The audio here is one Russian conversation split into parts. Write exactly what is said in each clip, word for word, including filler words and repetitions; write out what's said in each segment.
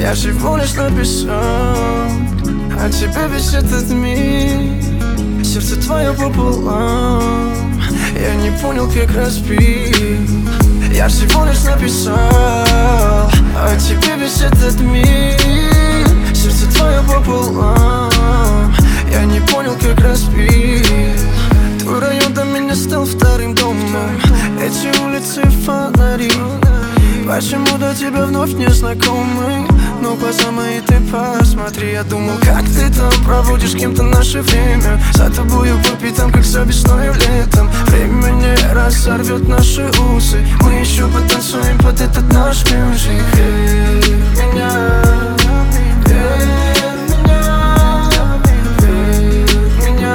Я всего лишь написал о тебе весь этот мир. Сердце твое пополам, я не понял, как разбил. Я всего лишь написал о тебе весь этот мир. Сердце твое пополам, я не понял, как разбил. Твой район до меня стал вторым домом. Эти улицы фонари, почему до тебя вновь не знакомый? Ну глаза мои ты посмотри. Я думал, как ты там проводишь кем-то наше время. За тобою по пятам, как за весной и летом. Время не разорвет наши узы. Мы еще потанцуем под этот наш мюзик. Верь в меня, верь в меня, верь в меня,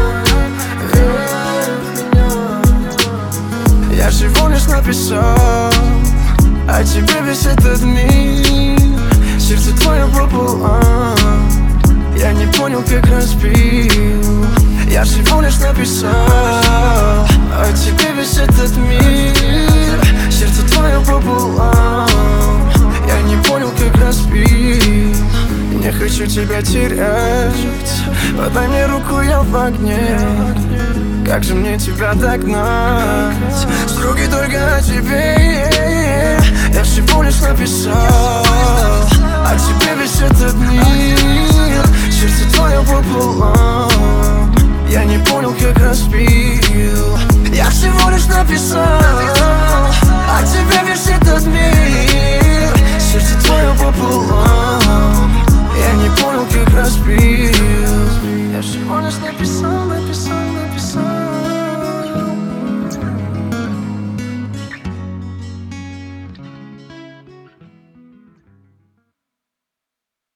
верь в меня. Я всего лишь написал о тебе весь этот мир. Сердце твое пополам, я не понял, как разбил. Я всего лишь написал о тебе весь этот мир. Сердце твое пополам, я не понял, как разбил. Не хочу тебя терять, подай мне руку, я в огне. Как же мне тебя догнать? Строки только о тебе. Я всего лишь написал о тебе весь этот мир. Сердце твое пополам, я не понял, как разбил. Я всего лишь написал о тебе весь этот мир. Сердце твое пополам, я не понял, как разбил. Я всего лишь написал